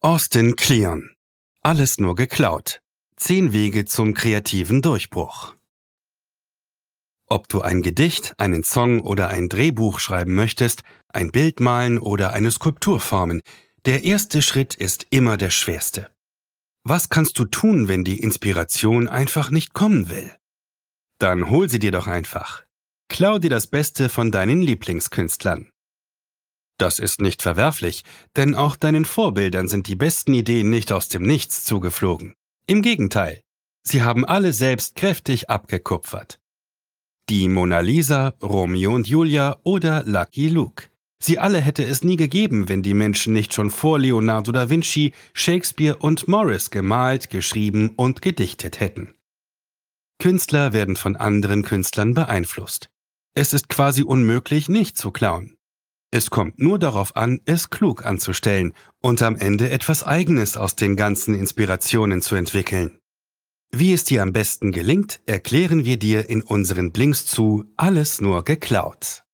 Austin Kleon. Alles nur geklaut. 10 Wege zum kreativen Durchbruch. Ob du ein Gedicht, einen Song oder ein Drehbuch schreiben möchtest, ein Bild malen oder eine Skulptur formen, der erste Schritt ist immer der schwerste. Was kannst du tun, wenn die Inspiration einfach nicht kommen will? Dann hol sie dir doch einfach. Klau dir das Beste von deinen Lieblingskünstlern. Das ist nicht verwerflich, denn auch deinen Vorbildern sind die besten Ideen nicht aus dem Nichts zugeflogen. Im Gegenteil, sie haben alle selbst kräftig abgekupfert. Die Mona Lisa, Romeo und Julia oder Lucky Luke. Sie alle hätte es nie gegeben, wenn die Menschen nicht schon vor Leonardo da Vinci, Shakespeare und Morris gemalt, geschrieben und gedichtet hätten. Künstler werden von anderen Künstlern beeinflusst. Es ist quasi unmöglich, nicht zu klauen. Es kommt nur darauf an, es klug anzustellen und am Ende etwas Eigenes aus den ganzen Inspirationen zu entwickeln. Wie es dir am besten gelingt, erklären wir dir in unseren Blinks zu Alles nur geklaut.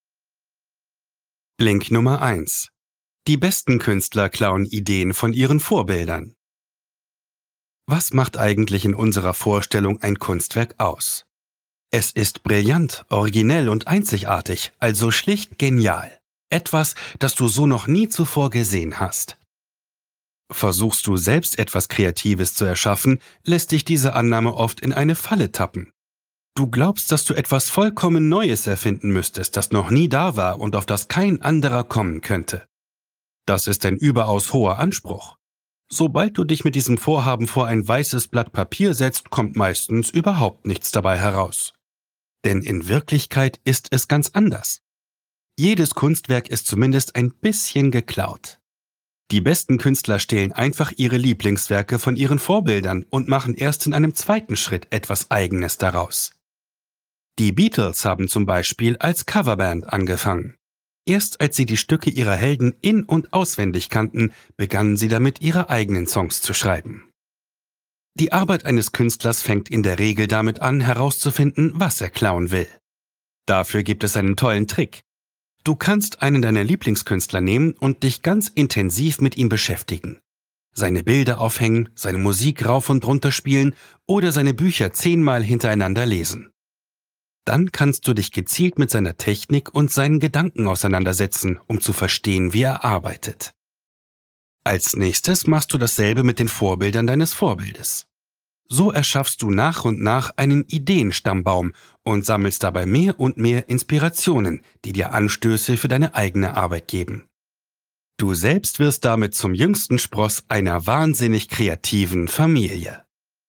Blink Nummer 1. Die besten Künstler klauen Ideen von ihren Vorbildern. Was macht eigentlich in unserer Vorstellung ein Kunstwerk aus? Es ist brillant, originell und einzigartig, also schlicht genial. Etwas, das du so noch nie zuvor gesehen hast. Versuchst du selbst etwas Kreatives zu erschaffen, lässt dich diese Annahme oft in eine Falle tappen. Du glaubst, dass du etwas vollkommen Neues erfinden müsstest, das noch nie da war und auf das kein anderer kommen könnte. Das ist ein überaus hoher Anspruch. Sobald du dich mit diesem Vorhaben vor ein weißes Blatt Papier setzt, kommt meistens überhaupt nichts dabei heraus. Denn in Wirklichkeit ist es ganz anders. Jedes Kunstwerk ist zumindest ein bisschen geklaut. Die besten Künstler stehlen einfach ihre Lieblingswerke von ihren Vorbildern und machen erst in einem zweiten Schritt etwas Eigenes daraus. Die Beatles haben zum Beispiel als Coverband angefangen. Erst als sie die Stücke ihrer Helden in- und auswendig kannten, begannen sie damit, ihre eigenen Songs zu schreiben. Die Arbeit eines Künstlers fängt in der Regel damit an, herauszufinden, was er klauen will. Dafür gibt es einen tollen Trick. Du kannst einen deiner Lieblingskünstler nehmen und dich ganz intensiv mit ihm beschäftigen. Seine Bilder aufhängen, seine Musik rauf und runter spielen oder seine Bücher 10-mal hintereinander lesen. Dann kannst du dich gezielt mit seiner Technik und seinen Gedanken auseinandersetzen, um zu verstehen, wie er arbeitet. Als nächstes machst du dasselbe mit den Vorbildern deines Vorbildes. So erschaffst du nach und nach einen Ideenstammbaum und sammelst dabei mehr und mehr Inspirationen, die dir Anstöße für deine eigene Arbeit geben. Du selbst wirst damit zum jüngsten Spross einer wahnsinnig kreativen Familie.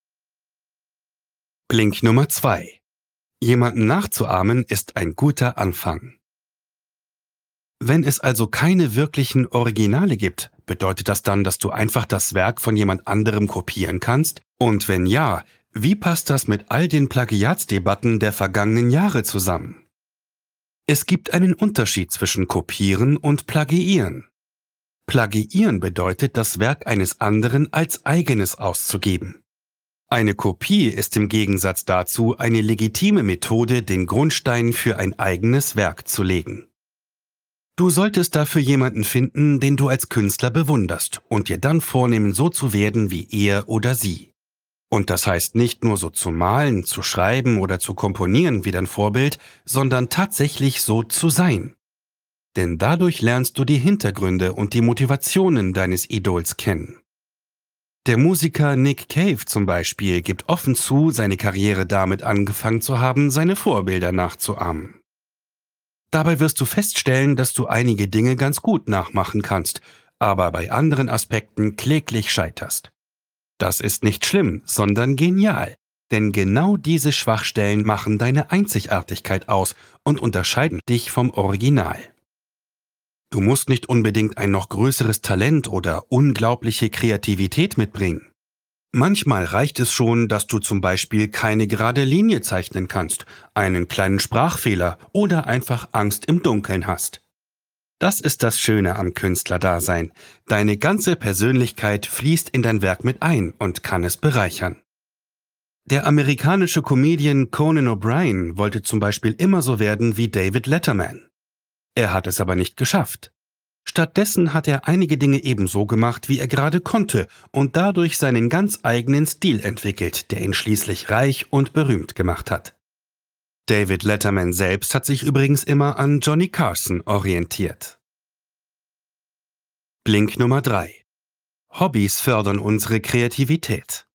Blink Nummer 2. Jemanden nachzuahmen ist ein guter Anfang. Wenn es also keine wirklichen Originale gibt, bedeutet das dann, dass du einfach das Werk von jemand anderem kopieren kannst? Und wenn ja, wie passt das mit all den Plagiatsdebatten der vergangenen Jahre zusammen? Es gibt einen Unterschied zwischen Kopieren und Plagiieren. Plagiieren bedeutet, das Werk eines anderen als eigenes auszugeben. Eine Kopie ist im Gegensatz dazu eine legitime Methode, den Grundstein für ein eigenes Werk zu legen. Du solltest dafür jemanden finden, den du als Künstler bewunderst und dir dann vornehmen, so zu werden wie er oder sie. Und das heißt nicht nur so zu malen, zu schreiben oder zu komponieren wie dein Vorbild, sondern tatsächlich so zu sein. Denn dadurch lernst du die Hintergründe und die Motivationen deines Idols kennen. Der Musiker Nick Cave zum Beispiel gibt offen zu, seine Karriere damit angefangen zu haben, seine Vorbilder nachzuahmen. Dabei wirst du feststellen, dass du einige Dinge ganz gut nachmachen kannst, aber bei anderen Aspekten kläglich scheiterst. Das ist nicht schlimm, sondern genial, denn genau diese Schwachstellen machen deine Einzigartigkeit aus und unterscheiden dich vom Original. Du musst nicht unbedingt ein noch größeres Talent oder unglaubliche Kreativität mitbringen. Manchmal reicht es schon, dass du zum Beispiel keine gerade Linie zeichnen kannst, einen kleinen Sprachfehler oder einfach Angst im Dunkeln hast. Das ist das Schöne am Künstlerdasein. Deine ganze Persönlichkeit fließt in dein Werk mit ein und kann es bereichern. Der amerikanische Comedian Conan O'Brien wollte zum Beispiel immer so werden wie David Letterman. Er hat es aber nicht geschafft. Stattdessen hat er einige Dinge ebenso gemacht, wie er gerade konnte und dadurch seinen ganz eigenen Stil entwickelt, der ihn schließlich reich und berühmt gemacht hat. David Letterman selbst hat sich übrigens immer an Johnny Carson orientiert. Blink Nummer 3. Hobbys fördern unsere Kreativität.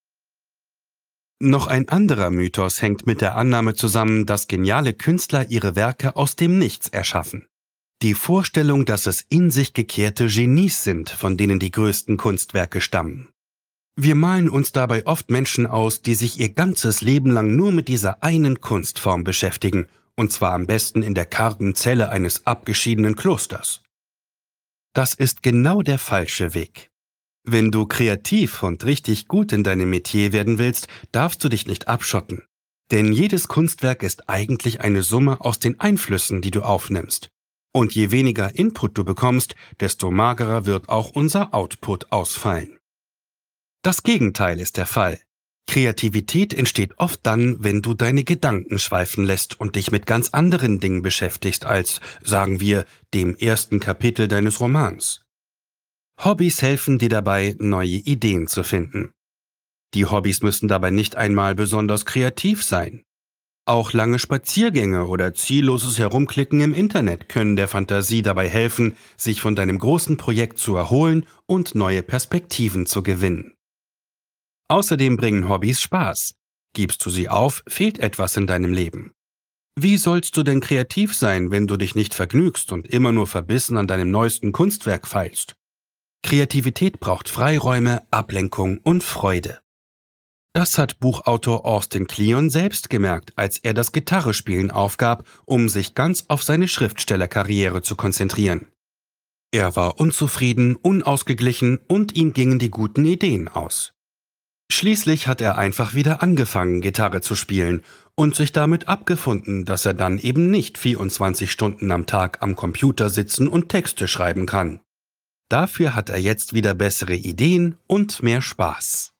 Noch ein anderer Mythos hängt mit der Annahme zusammen, dass geniale Künstler ihre Werke aus dem Nichts erschaffen. Die Vorstellung, dass es in sich gekehrte Genies sind, von denen die größten Kunstwerke stammen. Wir malen uns dabei oft Menschen aus, die sich ihr ganzes Leben lang nur mit dieser einen Kunstform beschäftigen, und zwar am besten in der kargen Zelle eines abgeschiedenen Klosters. Das ist genau der falsche Weg. Wenn du kreativ und richtig gut in deinem Metier werden willst, darfst du dich nicht abschotten. Denn jedes Kunstwerk ist eigentlich eine Summe aus den Einflüssen, die du aufnimmst. Und je weniger Input du bekommst, desto magerer wird auch unser Output ausfallen. Das Gegenteil ist der Fall. Kreativität entsteht oft dann, wenn du deine Gedanken schweifen lässt und dich mit ganz anderen Dingen beschäftigst als, sagen wir, dem ersten Kapitel deines Romans. Hobbys helfen dir dabei, neue Ideen zu finden. Die Hobbys müssen dabei nicht einmal besonders kreativ sein. Auch lange Spaziergänge oder zielloses Herumklicken im Internet können der Fantasie dabei helfen, sich von deinem großen Projekt zu erholen und neue Perspektiven zu gewinnen. Außerdem bringen Hobbys Spaß. Gibst du sie auf, fehlt etwas in deinem Leben. Wie sollst du denn kreativ sein, wenn du dich nicht vergnügst und immer nur verbissen an deinem neuesten Kunstwerk feilst? Kreativität braucht Freiräume, Ablenkung und Freude. Das hat Buchautor Austin Kleon selbst gemerkt, als er das Gitarrespielen aufgab, um sich ganz auf seine Schriftstellerkarriere zu konzentrieren. Er war unzufrieden, unausgeglichen und ihm gingen die guten Ideen aus. Schließlich hat er einfach wieder angefangen, Gitarre zu spielen und sich damit abgefunden, dass er dann eben nicht 24 Stunden am Tag am Computer sitzen und Texte schreiben kann. Dafür hat er jetzt wieder bessere Ideen und mehr Spaß.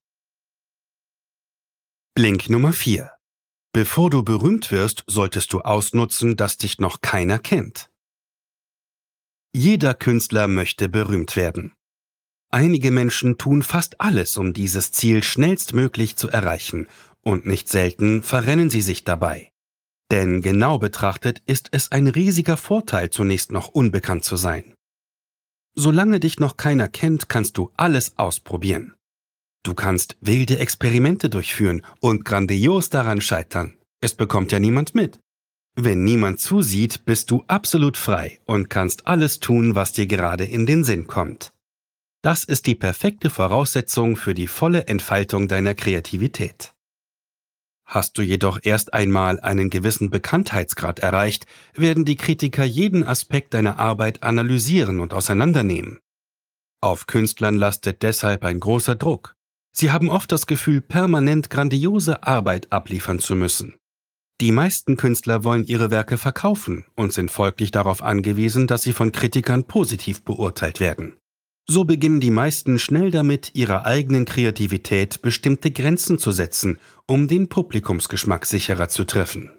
Blink Nummer 4. Bevor du berühmt wirst, solltest du ausnutzen, dass dich noch keiner kennt. Jeder Künstler möchte berühmt werden. Einige Menschen tun fast alles, um dieses Ziel schnellstmöglich zu erreichen, und nicht selten verrennen sie sich dabei. Denn genau betrachtet ist es ein riesiger Vorteil, zunächst noch unbekannt zu sein. Solange dich noch keiner kennt, kannst du alles ausprobieren. Du kannst wilde Experimente durchführen und grandios daran scheitern. Es bekommt ja niemand mit. Wenn niemand zusieht, bist du absolut frei und kannst alles tun, was dir gerade in den Sinn kommt. Das ist die perfekte Voraussetzung für die volle Entfaltung deiner Kreativität. Hast du jedoch erst einmal einen gewissen Bekanntheitsgrad erreicht, werden die Kritiker jeden Aspekt deiner Arbeit analysieren und auseinandernehmen. Auf Künstlern lastet deshalb ein großer Druck. Sie haben oft das Gefühl, permanent grandiose Arbeit abliefern zu müssen. Die meisten Künstler wollen ihre Werke verkaufen und sind folglich darauf angewiesen, dass sie von Kritikern positiv beurteilt werden. So beginnen die meisten schnell damit, ihrer eigenen Kreativität bestimmte Grenzen zu setzen, um den Publikumsgeschmack sicherer zu treffen.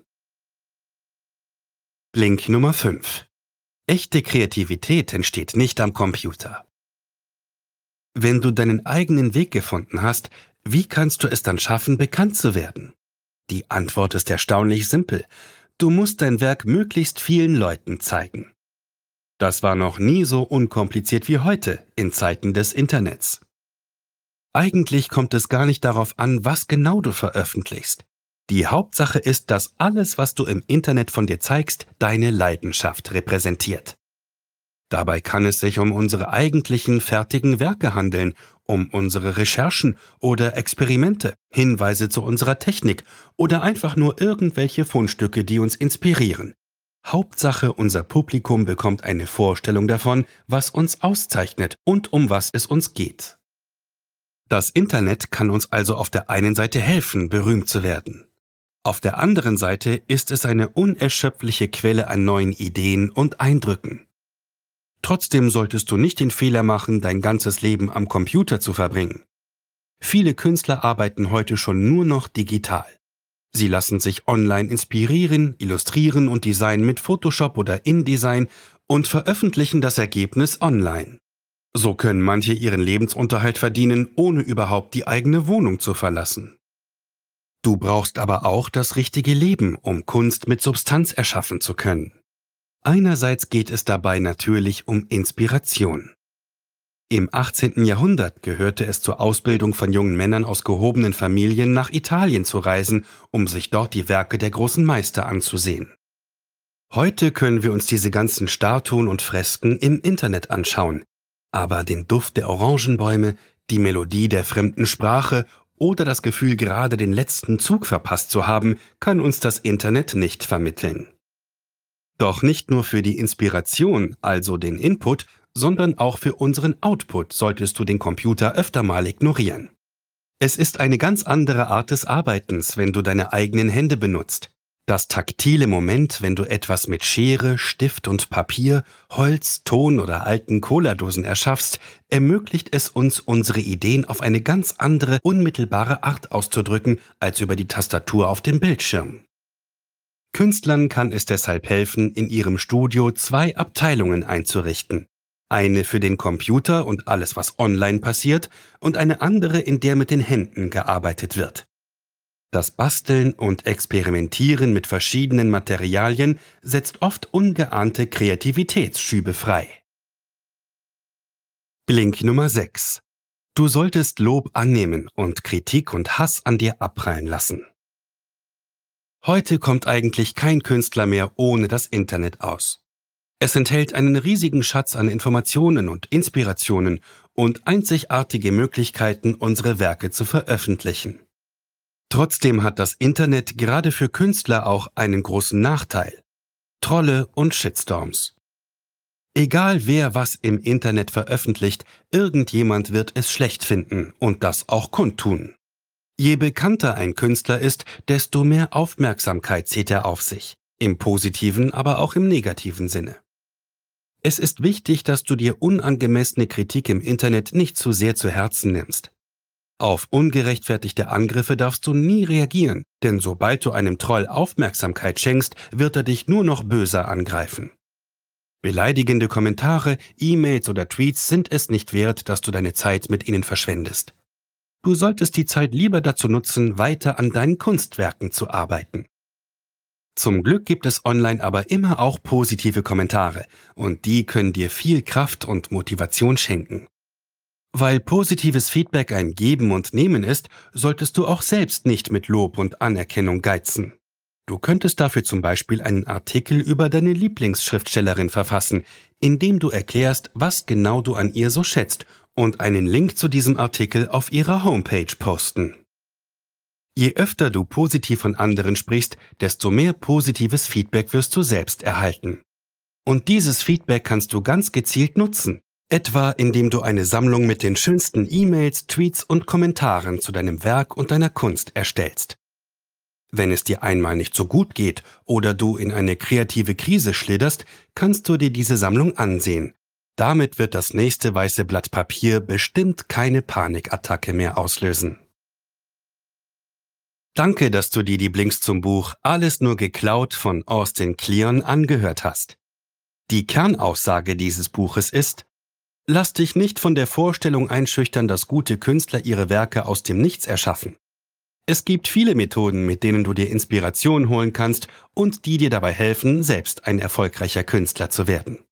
Blink Nummer 5. Echte Kreativität entsteht nicht am Computer. Wenn du deinen eigenen Weg gefunden hast, wie kannst du es dann schaffen, bekannt zu werden? Die Antwort ist erstaunlich simpel. Du musst dein Werk möglichst vielen Leuten zeigen. Das war noch nie so unkompliziert wie heute, in Zeiten des Internets. Eigentlich kommt es gar nicht darauf an, was genau du veröffentlichst. Die Hauptsache ist, dass alles, was du im Internet von dir zeigst, deine Leidenschaft repräsentiert. Dabei kann es sich um unsere eigentlichen fertigen Werke handeln, um unsere Recherchen oder Experimente, Hinweise zu unserer Technik oder einfach nur irgendwelche Fundstücke, die uns inspirieren. Hauptsache, unser Publikum bekommt eine Vorstellung davon, was uns auszeichnet und um was es uns geht. Das Internet kann uns also auf der einen Seite helfen, berühmt zu werden. Auf der anderen Seite ist es eine unerschöpfliche Quelle an neuen Ideen und Eindrücken. Trotzdem solltest du nicht den Fehler machen, dein ganzes Leben am Computer zu verbringen. Viele Künstler arbeiten heute schon nur noch digital. Sie lassen sich online inspirieren, illustrieren und designen mit Photoshop oder InDesign und veröffentlichen das Ergebnis online. So können manche ihren Lebensunterhalt verdienen, ohne überhaupt die eigene Wohnung zu verlassen. Du brauchst aber auch das richtige Leben, um Kunst mit Substanz erschaffen zu können. Einerseits geht es dabei natürlich um Inspiration. Im 18. Jahrhundert gehörte es zur Ausbildung von jungen Männern aus gehobenen Familien, nach Italien zu reisen, um sich dort die Werke der großen Meister anzusehen. Heute können wir uns diese ganzen Statuen und Fresken im Internet anschauen, aber den Duft der Orangenbäume, die Melodie der fremden Sprache oder das Gefühl, gerade den letzten Zug verpasst zu haben, kann uns das Internet nicht vermitteln. Doch nicht nur für die Inspiration, also den Input, sondern auch für unseren Output solltest du den Computer öfter mal ignorieren. Es ist eine ganz andere Art des Arbeitens, wenn du deine eigenen Hände benutzt. Das taktile Moment, wenn du etwas mit Schere, Stift und Papier, Holz, Ton oder alten Cola-Dosen erschaffst, ermöglicht es uns, unsere Ideen auf eine ganz andere, unmittelbare Art auszudrücken, als über die Tastatur auf dem Bildschirm. Künstlern kann es deshalb helfen, in ihrem Studio 2 Abteilungen einzurichten. Eine für den Computer und alles, was online passiert, und eine andere, in der mit den Händen gearbeitet wird. Das Basteln und Experimentieren mit verschiedenen Materialien setzt oft ungeahnte Kreativitätsschübe frei. Blink Nummer 6. Du solltest Lob annehmen und Kritik und Hass an dir abprallen lassen. Heute kommt eigentlich kein Künstler mehr ohne das Internet aus. Es enthält einen riesigen Schatz an Informationen und Inspirationen und einzigartige Möglichkeiten, unsere Werke zu veröffentlichen. Trotzdem hat das Internet gerade für Künstler auch einen großen Nachteil: Trolle und Shitstorms. Egal wer was im Internet veröffentlicht, irgendjemand wird es schlecht finden und das auch kundtun. Je bekannter ein Künstler ist, desto mehr Aufmerksamkeit zieht er auf sich, im positiven, aber auch im negativen Sinne. Es ist wichtig, dass du dir unangemessene Kritik im Internet nicht zu sehr zu Herzen nimmst. Auf ungerechtfertigte Angriffe darfst du nie reagieren, denn sobald du einem Troll Aufmerksamkeit schenkst, wird er dich nur noch böser angreifen. Beleidigende Kommentare, E-Mails oder Tweets sind es nicht wert, dass du deine Zeit mit ihnen verschwendest. Du solltest die Zeit lieber dazu nutzen, weiter an deinen Kunstwerken zu arbeiten. Zum Glück gibt es online aber immer auch positive Kommentare, und die können dir viel Kraft und Motivation schenken. Weil positives Feedback ein Geben und Nehmen ist, solltest du auch selbst nicht mit Lob und Anerkennung geizen. Du könntest dafür zum Beispiel einen Artikel über deine Lieblingsschriftstellerin verfassen, in dem du erklärst, was genau du an ihr so schätzt, und einen Link zu diesem Artikel auf ihrer Homepage posten. Je öfter du positiv von anderen sprichst, desto mehr positives Feedback wirst du selbst erhalten. Und dieses Feedback kannst du ganz gezielt nutzen, etwa indem du eine Sammlung mit den schönsten E-Mails, Tweets und Kommentaren zu deinem Werk und deiner Kunst erstellst. Wenn es dir einmal nicht so gut geht oder du in eine kreative Krise schlitterst, kannst du dir diese Sammlung ansehen. Damit wird das nächste weiße Blatt Papier bestimmt keine Panikattacke mehr auslösen. Danke, dass du dir die Blinks zum Buch Alles nur geklaut von Austin Kleon angehört hast. Die Kernaussage dieses Buches ist: Lass dich nicht von der Vorstellung einschüchtern, dass gute Künstler ihre Werke aus dem Nichts erschaffen. Es gibt viele Methoden, mit denen du dir Inspiration holen kannst und die dir dabei helfen, selbst ein erfolgreicher Künstler zu werden.